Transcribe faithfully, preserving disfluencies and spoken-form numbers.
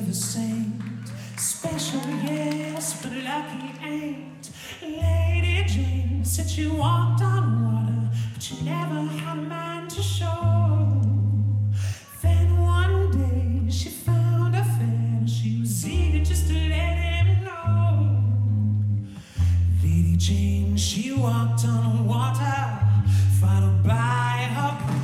of a saint. Special, yes, but lucky ain't. Lady Jane said she walked on water, but she never had a man to show. Then one day she found a fan, she was eager just to let him know. Lady Jane, she walked on water, followed by her